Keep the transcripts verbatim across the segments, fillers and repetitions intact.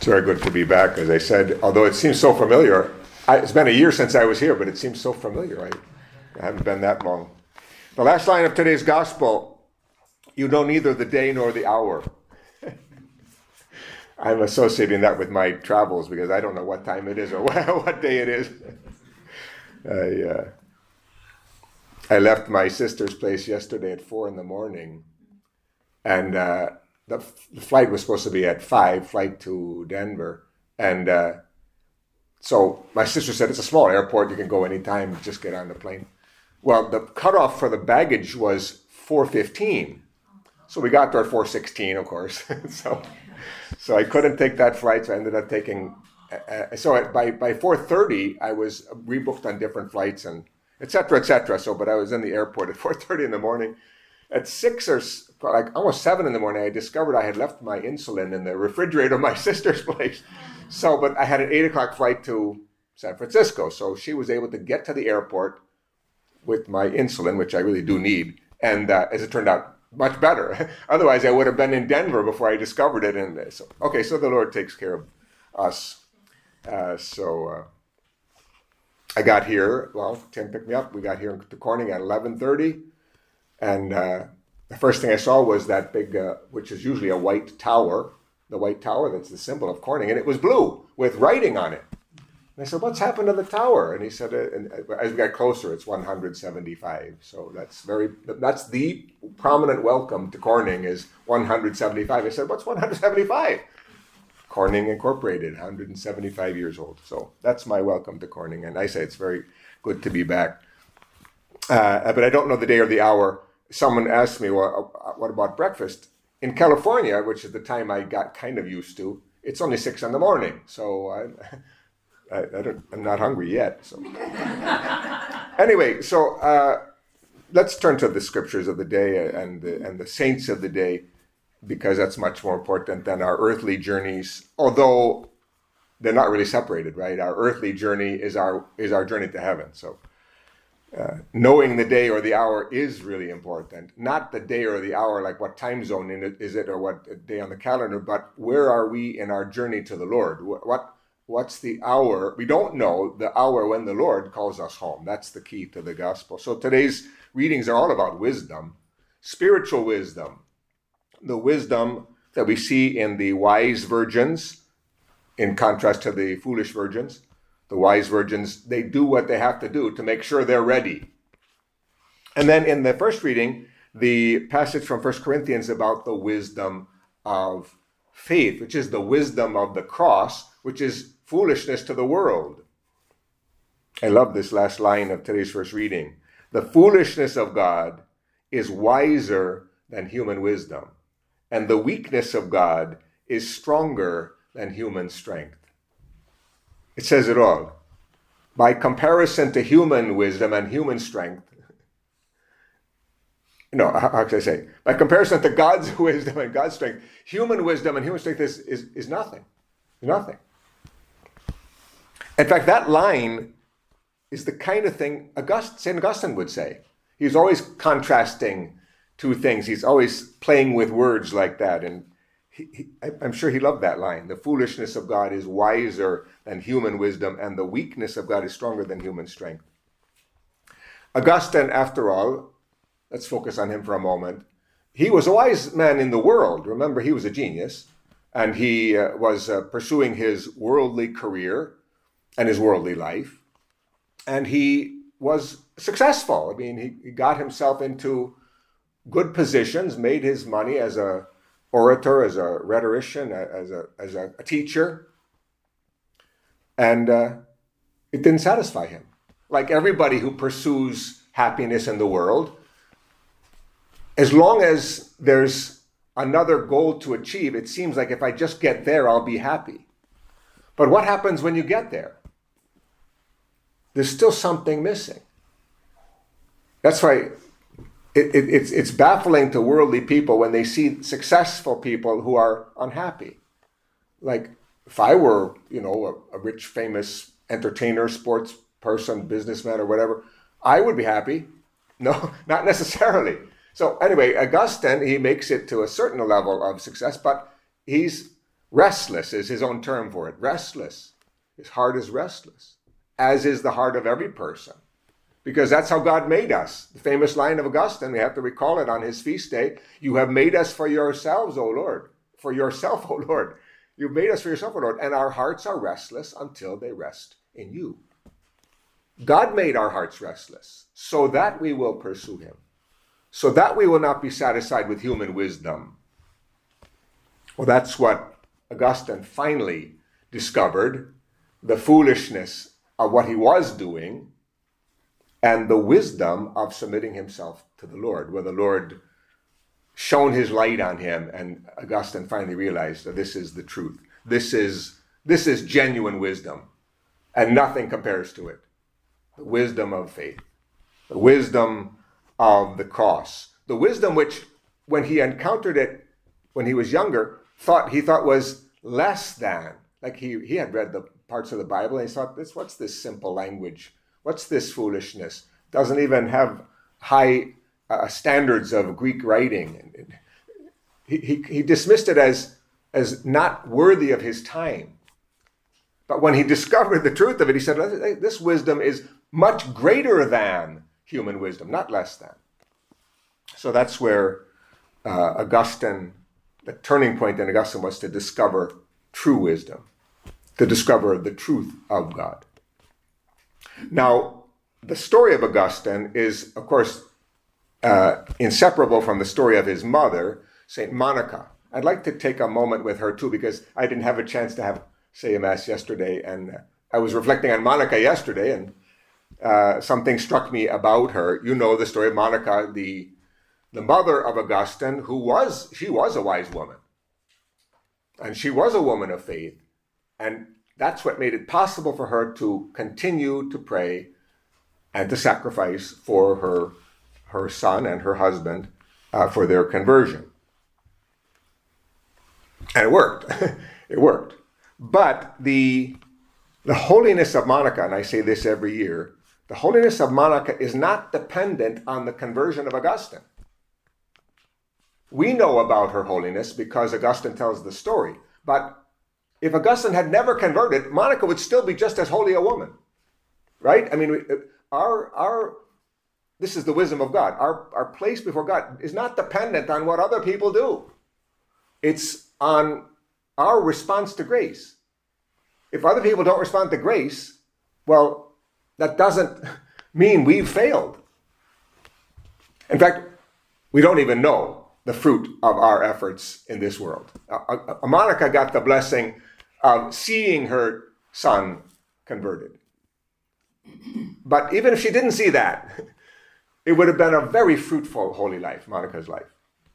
It's very good to be back, as I said, although it seems so familiar. I, it's been a year since I was here, but it seems so familiar. I, I haven't been that long. The last line of today's gospel, you know neither the day nor the hour. I'm associating that with my travels because I don't know what time it is or what day it is. I, uh, I left my sister's place yesterday at four in the morning, and uh, the, f- the flight was supposed to be at five, flight to Denver. And uh, so my sister said, it's a small airport, you can go anytime, just get on the plane. Well, the cutoff for the baggage was four fifteen. So we got there at four sixteen, of course. so so I couldn't take that flight, so I ended up taking... Uh, so at, by, by four thirty, I was rebooked on different flights and et cetera, et cetera. So, but I was in the airport at four thirty in the morning. At six or like almost seven in the morning, I discovered I had left my insulin in the refrigerator of my sister's place. So, but I had an eight o'clock flight to San Francisco. So she was able to get to the airport with my insulin, which I really do need. And uh, as it turned out, much better. Otherwise, I would have been in Denver before I discovered it. And so, okay, so the Lord takes care of us. Uh, so uh, I got here, well, Tim picked me up. We got here to Corning at eleven thirty. And uh, the first thing I saw was that big, uh, which is usually a white tower, the white tower that's the symbol of Corning, and it was blue with writing on it. And I said, what's happened to the tower? And he said, uh, and as we got closer, it's one hundred seventy-five. So that's very, that's the prominent welcome to Corning is one hundred seventy-five. I said, what's one hundred seventy-five? Corning Incorporated, one hundred seventy-five years old. So that's my welcome to Corning. And I say it's very good to be back. Uh, but I don't know the day or the hour. Someone asked me, well, what about breakfast? In California, which is the time I got kind of used to, it's only six in the morning. So I, I, I don't, I'm not hungry yet. So anyway, so uh, let's turn to the scriptures of the day and the, and the saints of the day, because that's much more important than our earthly journeys, although they're not really separated, right? Our earthly journey is our is our journey to heaven. So uh, knowing the day or the hour is really important. Not the day or the hour, like what time zone in it is it or what day on the calendar, but where are we in our journey to the Lord? What, what What's the hour? We don't know the hour when the Lord calls us home. That's the key to the gospel. So today's readings are all about wisdom, spiritual wisdom. The wisdom that we see in the wise virgins, in contrast to the foolish virgins. The wise virgins, they do what they have to do to make sure they're ready. And then in the first reading, the passage from First Corinthians about the wisdom of faith, which is the wisdom of the cross, which is foolishness to the world. I love this last line of today's first reading. The foolishness of God is wiser than human wisdom, and the weakness of God is stronger than human strength. It says it all. By comparison to human wisdom and human strength, no, how can I say? By comparison to God's wisdom and God's strength, human wisdom and human strength is, is, is nothing. Nothing. In fact, that line is the kind of thing August, Saint Augustine would say. He's always contrasting two things. He's always playing with words like that. And he, he, I'm sure he loved that line. The foolishness of God is wiser than human wisdom, and the weakness of God is stronger than human strength. Augustine, after all, let's focus on him for a moment. He was a wise man in the world. Remember, he was a genius, and he uh, was uh, pursuing his worldly career and his worldly life. And he was successful. I mean, he, he got himself into good positions, made his money as a orator, as a rhetorician, as a as a, a teacher, and uh, it didn't satisfy him. Like everybody who pursues happiness in the world, as long as there's another goal to achieve, it seems like if I just get there, I'll be happy. But what happens when you get there? There's still something missing. That's why It, it, it's, it's baffling to worldly people when they see successful people who are unhappy. Like if I were, you know, a, a rich, famous entertainer, sports person, businessman or whatever, I would be happy. No, not necessarily. So anyway, Augustine, he makes it to a certain level of success, but he's Restless is his own term for it. Restless. His heart is restless, as is the heart of every person. Because that's how God made us. The famous line of Augustine, we have to recall it on his feast day. You have made us for yourselves, O Lord. For yourself, O Lord. You've made us for yourself, O Lord. And our hearts are restless until they rest in you. God made our hearts restless so that we will pursue him. So that we will not be satisfied with human wisdom. Well, that's what Augustine finally discovered, the foolishness of what he was doing and the wisdom of submitting himself to the Lord, where the Lord shone his light on him, and Augustine finally realized that this is the truth. This is, this is genuine wisdom, and nothing compares to it. The wisdom of faith, the wisdom of the cross, the wisdom which, when he encountered it when he was younger, thought he thought was less than. Like he, he had read the parts of the Bible, and he thought, "This what's this simple language? What's this foolishness? Doesn't even have high uh, standards of Greek writing." He, he, he dismissed it as, as not worthy of his time. But when he discovered the truth of it, he said, this wisdom is much greater than human wisdom, not less than. So that's where uh, Augustine, the turning point in Augustine was to discover true wisdom, to discover the truth of God. Now, the story of Augustine is, of course, uh, inseparable from the story of his mother, Saint Monica. I'd like to take a moment with her too, because I didn't have a chance to have say a Mass yesterday, and uh, I was reflecting on Monica yesterday, and uh, something struck me about her. You know the story of Monica, the the mother of Augustine, who was, she was a wise woman. And she was a woman of faith. And that's what made it possible for her to continue to pray and to sacrifice for her, her son and her husband uh, for their conversion. And it worked. It worked. But the, the holiness of Monica, and I say this every year, the holiness of Monica is not dependent on the conversion of Augustine. We know about her holiness because Augustine tells the story. But if Augustine had never converted, Monica would still be just as holy a woman. Right? I mean, our, our, this is the wisdom of God. Our, our place before God is not dependent on what other people do. It's on our response to grace. If other people don't respond to grace, well, that doesn't mean we've failed. In fact, we don't even know the fruit of our efforts in this world. Uh, uh, Monica got the blessing of seeing her son converted. But even if she didn't see that, it would have been a very fruitful holy life, Monica's life.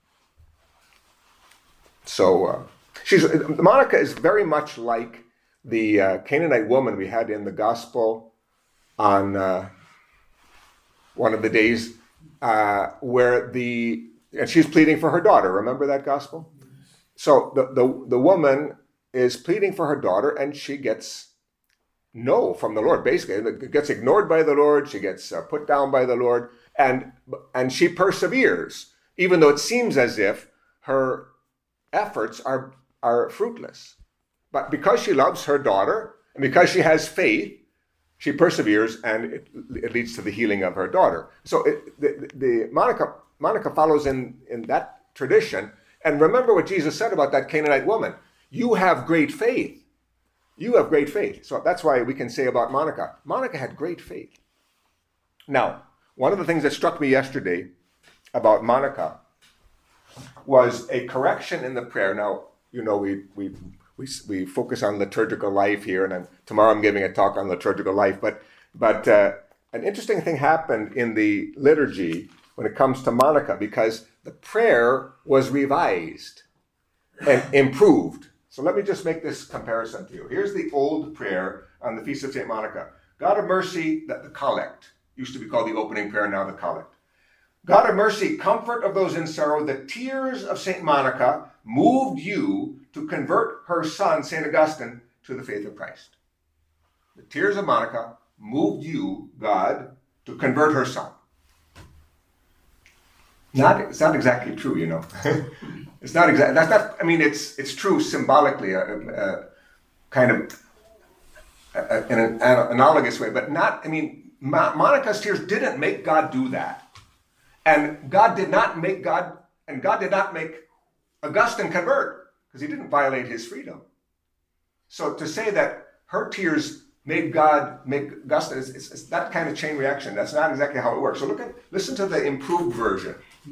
So uh, she's Monica is very much like the uh, Canaanite woman we had in the gospel on uh, one of the days uh, where the and she's pleading for her daughter. Remember that gospel? So the, the, the woman is pleading for her daughter, and she gets no from the Lord, basically. It gets ignored by the Lord. She gets uh, put down by the Lord. And, and she perseveres, even though it seems as if her efforts are, are fruitless. But because she loves her daughter, and because she has faith, she perseveres, and it, it leads to the healing of her daughter. So it, the, the Monica... Monica follows in, in that tradition. And remember what Jesus said about that Canaanite woman. You have great faith. You have great faith. So that's why we can say about Monica. Monica had great faith. Now, one of the things that struck me yesterday about Monica was a correction in the prayer. Now, you know, we we we, we focus on liturgical life here, and I'm, tomorrow I'm giving a talk on liturgical life. But, but uh, an interesting thing happened in the liturgy when it comes to Monica, because the prayer was revised and improved. So let me just make this comparison to you. Here's the old prayer on the Feast of Saint Monica. God of mercy, that the collect, used to be called the opening prayer, now the collect. God of mercy, comfort of those in sorrow, the tears of Saint Monica moved you to convert her son, Saint Augustine, to the faith of Christ. The tears of Monica moved you, God, to convert her son. Not, it's not exactly true, you know. It's not exactly, that's not, I mean, it's it's true symbolically, uh, uh, kind of uh, in an analogous way, but not, I mean, Mo- Monica's tears didn't make God do that. And God did not make God, and God did not make Augustine convert, because he didn't violate his freedom. So to say that her tears made God make Augustine, it's, it's, it's that kind of chain reaction. That's not exactly how it works. So look at, listen to the improved version.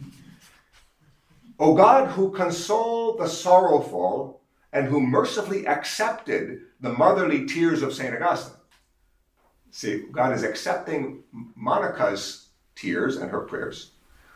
O God, who console the sorrowful and who mercifully accepted the motherly tears of Saint Augustine. See, God is accepting Monica's tears and her prayers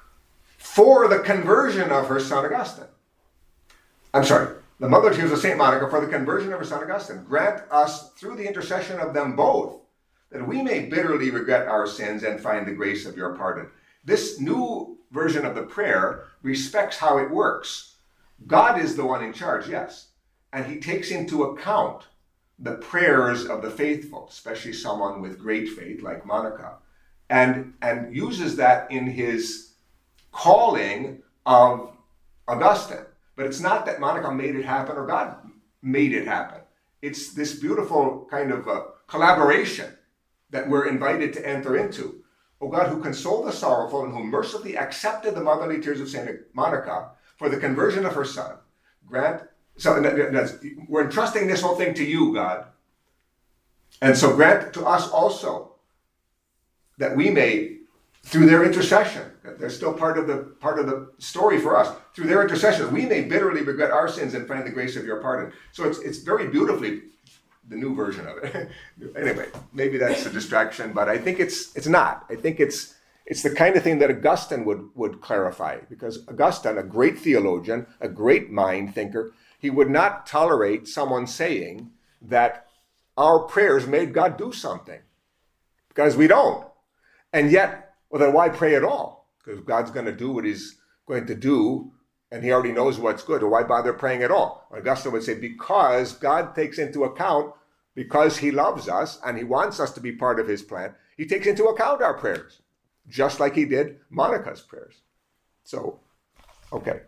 for the conversion of her son Augustine. I'm sorry, the mother tears of Saint Monica for the conversion of her son Augustine. Grant us, through the intercession of them both, that we may bitterly regret our sins and find the grace of your pardon. This new version of the prayer respects how it works. God is the one in charge, yes, and he takes into account the prayers of the faithful, especially someone with great faith like Monica, and, and uses that in his calling of Augustine. But it's not that Monica made it happen or God made it happen. It's this beautiful kind of uh, collaboration that we're invited to enter into. O God, who consoled the sorrowful and who mercifully accepted the motherly tears of Saint Monica for the conversion of her son, grant, so that's, we're entrusting this whole thing to you, God. And so grant to us also that we may, through their intercession, they're still part of the part of the story for us, through their intercession, we may bitterly regret our sins and find the grace of your pardon. So it's it's very beautifully the new version of it. Anyway, maybe that's a distraction, but I think it's it's not. I think it's it's the kind of thing that Augustine would, would clarify, because Augustine, a great theologian, a great mind thinker, he would not tolerate someone saying that our prayers made God do something, because we don't. And yet, well, then why pray at all? Because God's going to do what he's going to do, and he already knows what's good. Or why bother praying at all? Augustine would say, because God takes into account, because he loves us and he wants us to be part of his plan, he takes into account our prayers, just like he did Monica's prayers. So, okay.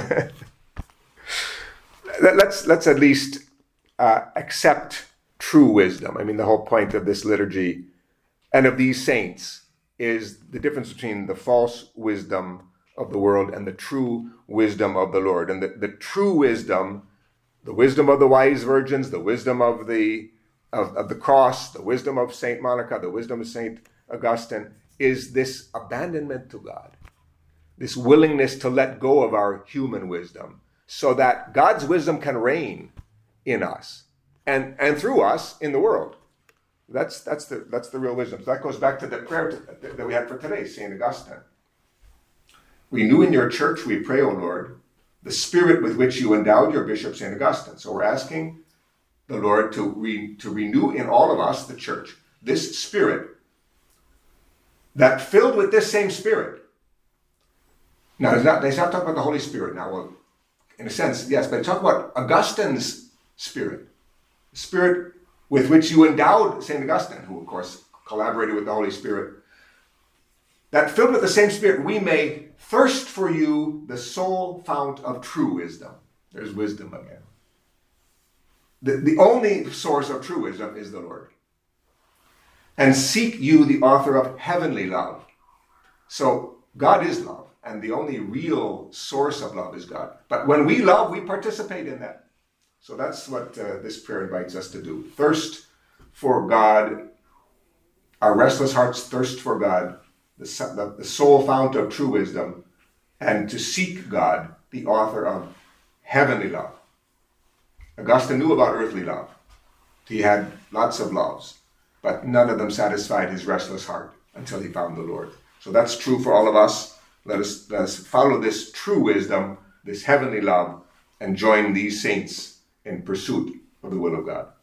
let's, let's at least uh, accept true wisdom. I mean, the whole point of this liturgy and of these saints is the difference between the false wisdom of the world and the true wisdom of the Lord. And the, the true wisdom, the wisdom of the wise virgins, the wisdom of the of, of the cross, the wisdom of Saint Monica, the wisdom of Saint Augustine, is this abandonment to God, this willingness to let go of our human wisdom so that God's wisdom can reign in us and, and through us in the world. That's that's the that's the real wisdom. So that goes back to the prayer to, that we had for today, Saint Augustine. Renew in your church, we pray, O Lord, the spirit with which you endowed your bishop, Saint Augustine. So we're asking the Lord to re, to renew in all of us, the church, this spirit that filled with this same spirit. Now, it's not, they start talking about the Holy Spirit now. Well, in a sense, yes, but talk about Augustine's spirit, the spirit with which you endowed Saint Augustine, who, of course, collaborated with the Holy Spirit, that filled with the same spirit, we may thirst for you, the sole fount of true wisdom. There's wisdom again. The, the only source of true wisdom is the Lord. And seek you, the author of heavenly love. So God is love, and the only real source of love is God. But when we love, we participate in that. So that's what uh, this prayer invites us to do. Thirst for God. Our restless hearts thirst for God, the, the, the sole fount of true wisdom, and to seek God, the author of heavenly love. Augustine knew about earthly love. He had lots of loves, but none of them satisfied his restless heart until he found the Lord. So that's true for all of us. Let us, let us follow this true wisdom, this heavenly love, and join these saints in pursuit of the will of God.